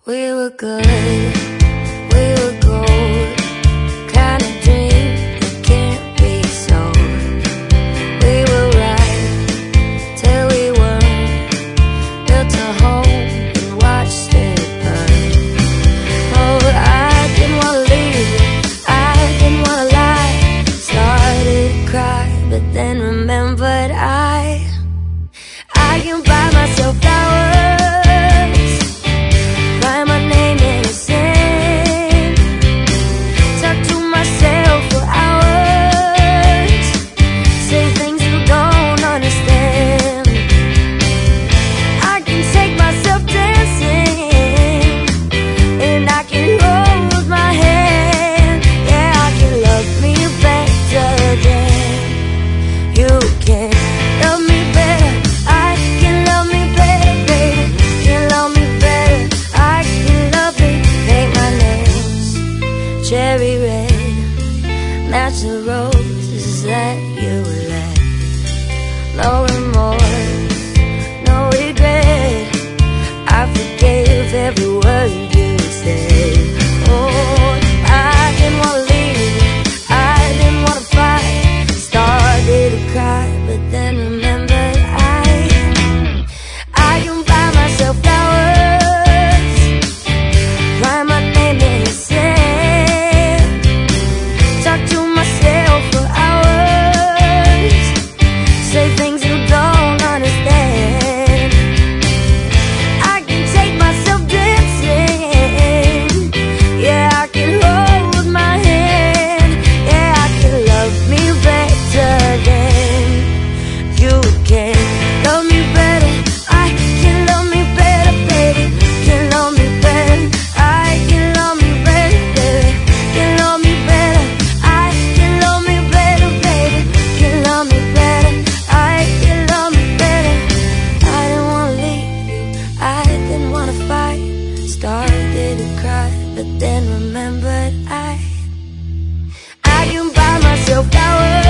We were good, we were gold, kind of dream that can't be sold. We were right till we weren't, built a home and watched it burn. Oh, I didn't want to leave, I didn't want to lie. Started to cry, but then remembered I can buy myself flowers. Cherry red, match the roses that you left. No remorse, no regret, I forgave every word you said. Oh, I didn't want to leave, I didn't want to fight. Started to cry, but then remembered I can buy myself flowers, write my name in the sand. Started to cry, but then remembered I can buy myself flowers.